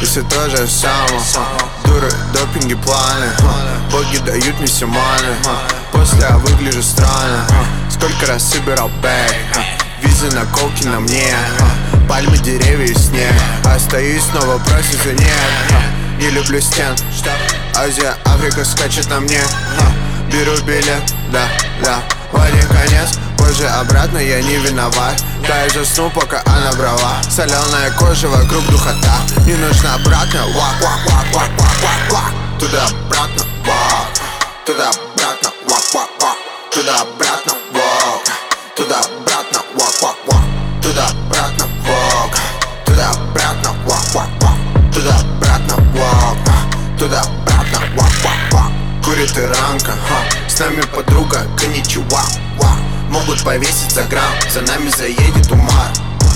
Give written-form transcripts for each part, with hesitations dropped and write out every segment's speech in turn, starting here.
все то же самое. Дуры, допинги, планы, боги дают мне все маны. После я выгляжу странно. Сколько раз собирал бэк, визы, наколки на мне, пальмы, деревья и снег. Остаюсь, снова просит за нет. Не люблю стен. Азия, Африка скачет на мне. Беру билет, да, в один конец, позже обратно, я не виноват. Да, я засну, пока она брала. Соленая кожа, вокруг духота. Не нужно обратно, вак. Туда-обратно, вак. Туда-обратно, вак. Туда-обратно, вак. Туда-обратно, вак. Туда-обратно, вак. Туда-обратно, вак. Туда-обратно, вак. Туда-обратно, вак. Курит иранка, с нами подруга, коничуа. Могут повесить за грамм, за нами заедет Умар.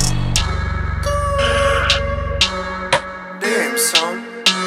Damn, son.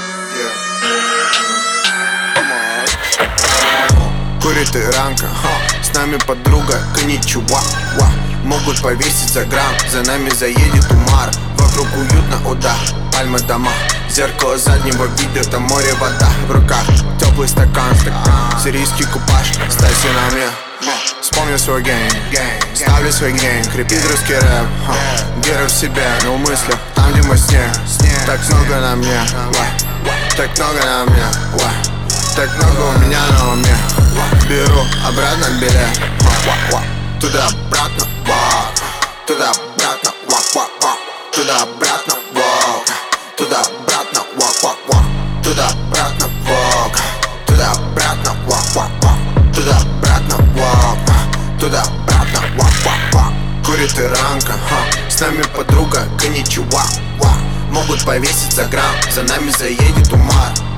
Курит иранка, с нами подруга, коничуа. Могут повесить за грамм, за нами заедет Умар. Вокруг уютно, о да, пальмы, дома. Зеркало заднего вида, там море, вода. В руках теплый стакан, сирийский купаж. Ставься на мне, вспомню свой гейм. Ставлю свой гейм, крепит русский рэп. Вера в себя, но в мыслях, там где мой снег. Так много на мне, так много на мне, так много у меня на уме. Беру обратно билет, туда-обратно, туда-обратно, туда-обратно, туда-обратно, туда-обратно, туда-обратно, туда-обратно, туда-обратно. Курит иранка, с нами подруга, коничуа. Могут повесить за грамм, за нами заедет Умар.